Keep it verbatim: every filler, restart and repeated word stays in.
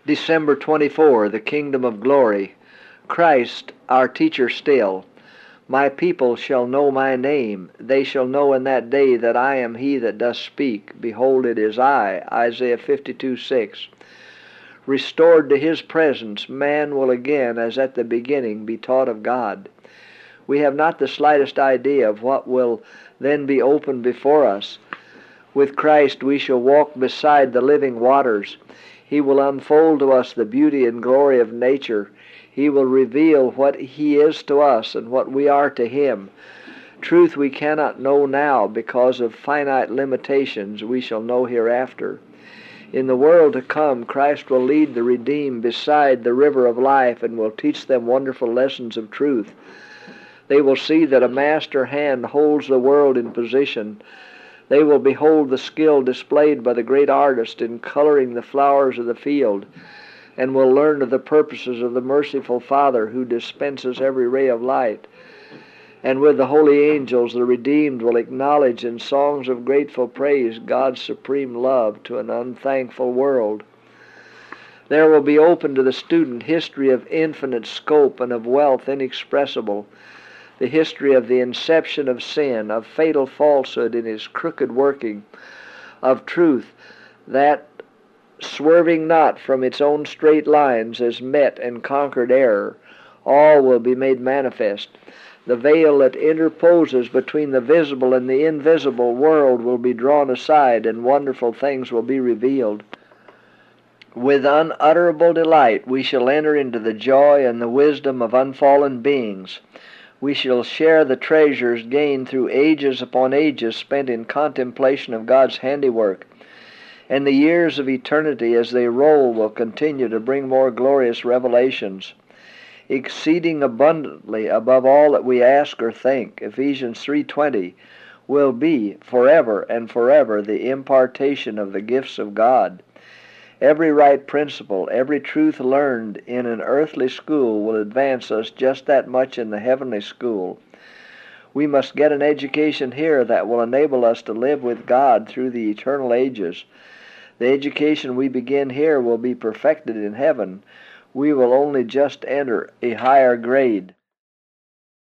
December twenty-fourth, the Kingdom of Glory. Christ, our teacher still. My people shall know my name. They shall know in that day that I am he that does speak. Behold, it is I. Isaiah fifty-two six. Restored to his presence, man will again, as at the beginning, be taught of God. We have not the slightest idea of what will then be opened before us. With Christ we shall walk beside the living waters. He will unfold to us the beauty and glory of nature. He will reveal what he is to us and what we are to him. Truth we cannot know now because of finite limitations we shall know hereafter. In the world to come, Christ will lead the redeemed beside the river of life and will teach them wonderful lessons of truth. They will see that a master hand holds the world in position. They will behold the skill displayed by the great artist in coloring the flowers of the field, and will learn of the purposes of the merciful Father who dispenses every ray of light. And with the holy angels, the redeemed will acknowledge in songs of grateful praise God's supreme love to an unthankful world. There will be open to the student history of infinite scope and of wealth inexpressible, the history of the inception of sin, of fatal falsehood in its crooked working, of truth that, swerving not from its own straight lines, has met and conquered error. All will be made manifest. The veil that interposes between the visible and the invisible world will be drawn aside, and wonderful things will be revealed. With unutterable delight we shall enter into the joy and the wisdom of unfallen beings. We shall share the treasures gained through ages upon ages spent in contemplation of God's handiwork. And the years of eternity as they roll will continue to bring more glorious revelations. Exceeding abundantly above all that we ask or think, Ephesians three twenty, will be forever and forever the impartation of the gifts of God. Every right principle, every truth learned in an earthly school will advance us just that much in the heavenly school. We must get an education here that will enable us to live with God through the eternal ages. The education we begin here will be perfected in heaven. We will only just enter a higher grade.